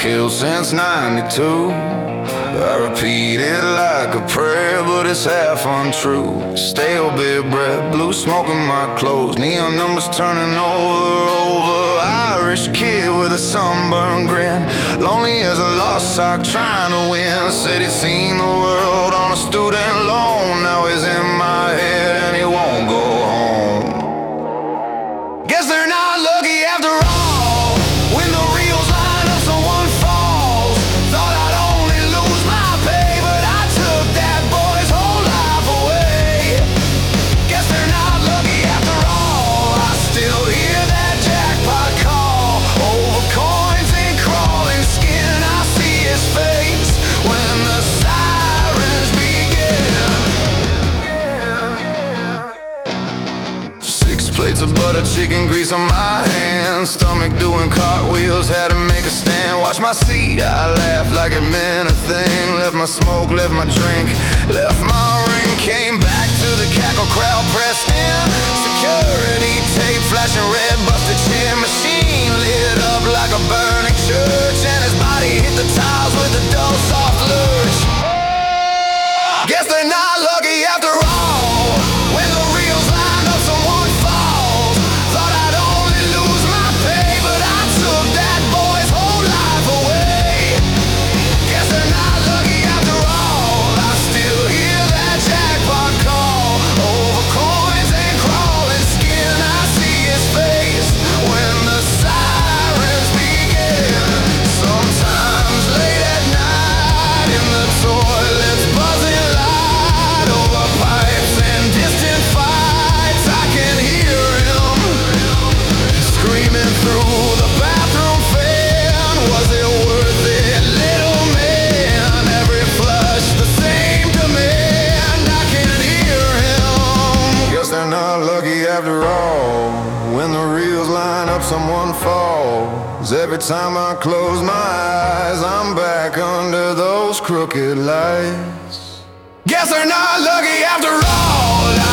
killed since '92. I repeat it like a prayer, but it's half untrue. Stale bit breath, blue smoke in my clothes, neon numbers turning over. Irish kid with a sunburned grin, lonely as a lost sock trying to win. Said he'd seen the world on a student loan. Now he's in my head and he won't go home. Guess they're not lucky after all. When the reels line up, someone falls. Thought I'd only lose my pay, but I took that boy's whole life away. Guess they're not lucky after all. I still hear that jackpot call. Over coins and crawling skin, I see his face when the sirens begin. Six plates of butter, chicken grease on my hands, stomach doing cartwheels, had to make a stand. Watch my seat, I laughed like it meant a thing. Left my smoke, left my drink, left my ring. Came back to the cackle crowd, pressed in. Security tape, flashing red, busted chin. Machine lit up like a burning church, and his body hit the tiles with a dull, soft lurch. Guess they're not lucky after all. When the reels line up, someone falls. Thought I'd only lose my pay, but I took that boy's whole life away. Guess they're not lucky after all. I still hear that jackpot call. Over coins and crawling skin, I see his face when the sirens begin. Sometimes late at night in the toilets, buzzing light over pipes and distant fights, I can hear him screaming through the bathroom fan. Was it worth it, little man? Every flush the same demand, I can hear him. Guess they're not lucky after all. When the reels line up, someone falls. Every time I close my eyes, I'm back under those crooked lights. Guess they're not lucky after all.